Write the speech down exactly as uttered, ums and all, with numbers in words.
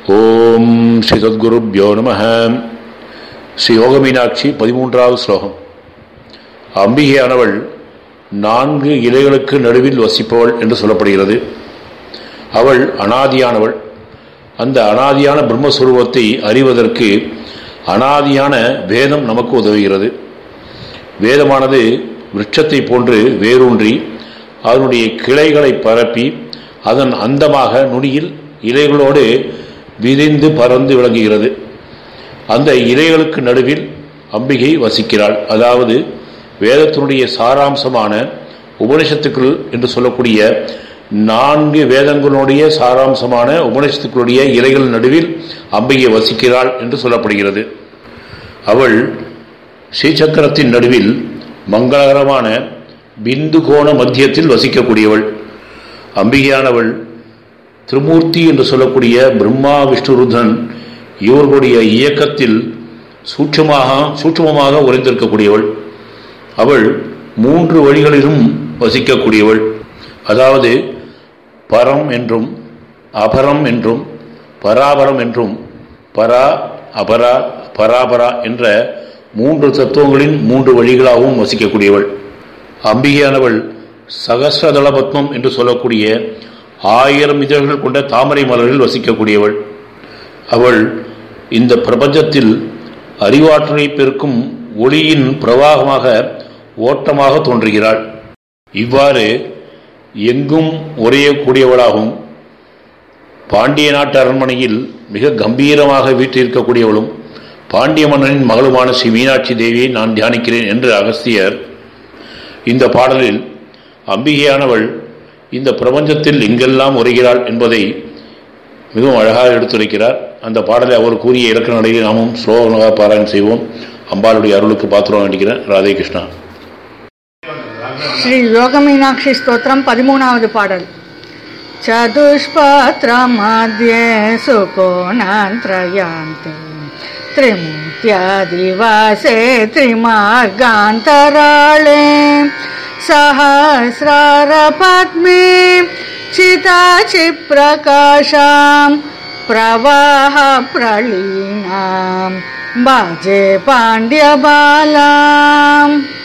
ஓம் ஸ்ரீ சத்குருப்யோ நமஹ. ஸ்ரீ யோக மீனாட்சி பதிமூன்றாவது ஸ்லோகம். அம்பிகையானவள் நான்கு இலைகளுக்கு நடுவில் வசிப்பவள் என்று சொல்லப்படுகிறது. அவள் அனாதியானவள். அந்த அனாதியான பிரம்மஸ்வரூபத்தை அறிவதற்கு அனாதியான வேதம் நமக்கு உதவுகிறது. வேதமானது விருட்சத்தை போன்று வேரூன்றி அதனுடைய கிளைகளை பரப்பி அதன் அந்தமாக நுனியில் இலைகளோடு விரிந்து பறந்து விளங்குகிறது. அந்த இலைகளுக்கு நடுவில் அம்பிகை வசிக்கிறாள். அதாவது வேதத்தினுடைய சாராம்சமான உபனிஷத்துக்கள் என்று சொல்லக்கூடிய நான்கு வேதங்களுடைய சாராம்சமான உபனிஷத்துக்களுடைய இலைகள் நடுவில் அம்பிகை வசிக்கிறாள் என்று சொல்லப்படுகிறது. அவள் ஸ்ரீசக்கரத்தின் நடுவில் மங்களகரமான பிந்து கோண மத்தியத்தில் வசிக்கக்கூடியவள். அம்பிகையானவள் திருமூர்த்தி என்று சொல்லக்கூடிய பிரம்மா விஷ்ணு ருத்ரன் இவர்களுடைய இயக்கத்தில் சூட்சமாக சூட்சமமாக உறைந்திருக்கக்கூடியவள். அவள் மூன்று வழிகளிலும் வசிக்கக்கூடியவள். அதாவது பரம் என்றும் அபரம் என்றும் பராபரம் என்றும் பரா அபரா பராபரா என்ற மூன்று தத்துவங்களின் மூன்று வழிகளாகவும் வசிக்கக்கூடியவள். அம்பிகையானவள் சகஸ்ரதள பத்மம் என்று சொல்லக்கூடிய ஆயிரம் இதழ்கள் கொண்ட தாமரை மலரில் வசிக்கக்கூடியவள். அவள் இந்த பிரபஞ்சத்தில் அறிவாற்றலை பெருக்கும் ஒளியின் பிரவாகமாக ஓட்டமாக தோன்றுகிறாள். இவ்வாறு எங்கும் உறையக்கூடியவளாகவும் பாண்டிய நாட்டு அரண்மனையில் மிக கம்பீரமாக வீற்றிருக்கக்கூடியவளும் பாண்டிய மன்னனின் மகளுமான ஸ்ரீ மீனாட்சி தேவியை நான் தியானிக்கிறேன் என்று அகஸ்தியர் இந்த பாடலில் அம்பிகையானவள் இந்த பிரபஞ்சத்தில் எங்கெல்லாம் உரைகிறாள் என்பதை மிகவும் அழகாக எடுத்துரைக்கிறார். அந்த பாடலை அவர் கூறிய இலக்கண நடையில் நாமும் ஸ்லோகமாக பாராயணம் செய்வோம். அம்பாளுடைய அருளுக்கு பாத்திரம் வேண்டிக்கிறேன். ராதே கிருஷ்ணா. ஸ்ரீ யோக மீனாட்சி ஸ்தோத்திரம் பதிமூணாவது பாடல். சதுஷ்பாத்ர மத்யே சுகோணாந்த்ரயாந்தி திரிமூர்த்யாதிவாசே திரிமார்காந்தராளே சஹஸ்ரார பத்மே சிதாசி பிரகாஷாம் பிரவாஹ பிரலீனாம் பாஜே பாண்டிய பாலாம்.